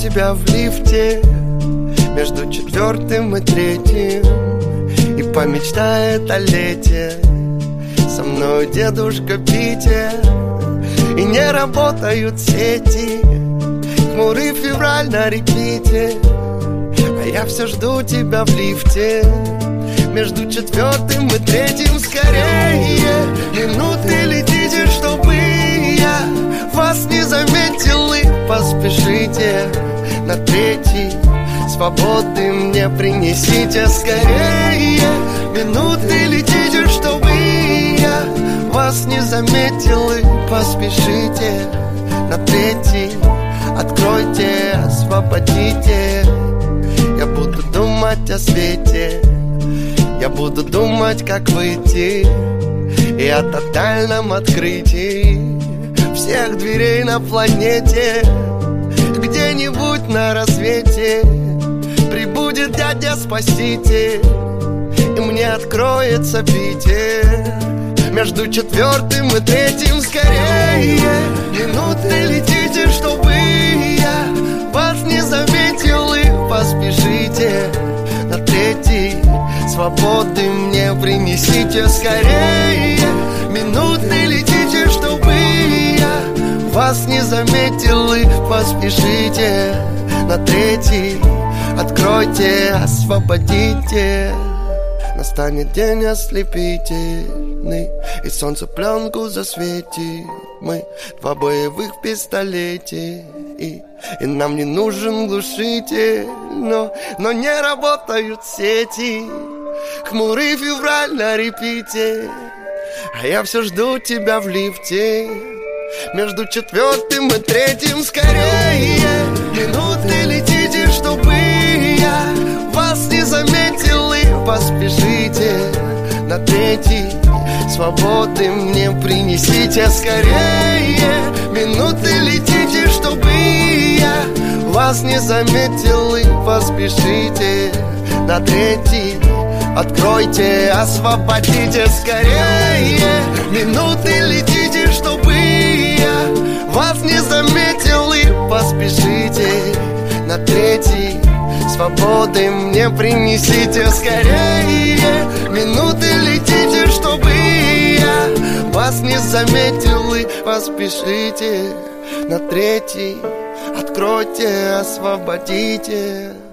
тебя в лифте между 4 и 3, и помечтает о лете со мной дедушка Питер. И не работают сети, хмурый февраль на репите, а я все жду тебя в лифте между 4 и 3. Скорее, минуты летите, чтобы я вас не заметил, и поспешите на 3. Свободы мне принесите скорее. Минуты летите, чтобы я вас не заметил, и поспешите на 3. Откройте, освободите. Я буду думать о свете, я буду думать, как выйти, и о тотальном открытии всех дверей на планете. Где-нибудь на рассвете прибудет дядя-спаситель, и мне откроется Питер между 4 и 3. Скорее, минуты летите, чтобы я вас не заметил, и поспешите на 3. Свободы мне принесите скорее. Минуты летите, чтобы я вас не заметил, и поспешите на 3. Откройте, освободите. Настанет день ослепительный, и солнце пленку засветит. Мы 2 боевых пистолете, и нам не нужен глушитель. Но не работают сети, хмурый февраль на репите, а я все жду тебя в лифте между 4 и 3. Скорее, минуты летите, чтобы я вас не заметил, и поспешите на 3. Свободы мне принесите скорее. Минуты летите, чтобы я вас не заметил, и поспешите на 3. Откройте, освободите скорее. Минуты летите, чтобы я вас не заметил, и поспешите на 3. Свободы мне принесите скорее. Минуты летите, чтобы я вас не заметил, и поспешите на 3. Откройте, освободите.